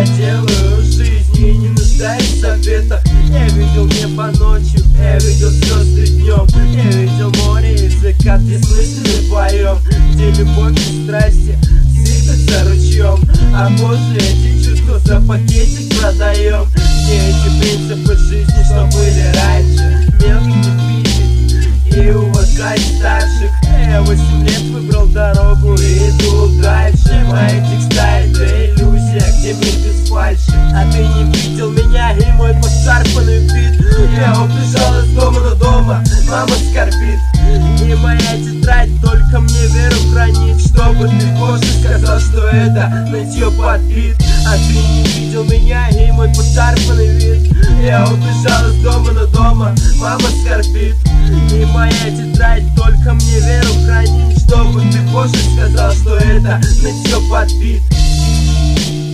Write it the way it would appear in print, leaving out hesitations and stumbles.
делаю в жизни и не нуждаюсь в советах. Я видел небо ночью, я видел звезды днем, я видел море и закат, где слышали поем, где любовь и страсти сыпятся ручьем. А позже эти чувства за пакетик продаем. Все эти принципы жизни, что были раньше, мелких не пить и уважать старших. Я 8 лет выбрал дорогу и иду дальше. Мои текста это иллюзия, где мир без фальши. А ты не видел меня и мой пошарпанный вид. Я убежал из дома до дома, мама скорбит. И моя тетрадь только мне веру хранит, чтобы ты позже сказал, что это нытье подбит. А ты не видел меня и мой пошарпанный вид. Я убежал из дома до дома, мама скорбит. И моя тетрадь только мне веру хранит, чтобы ты позже сказал, что это нытье подбит.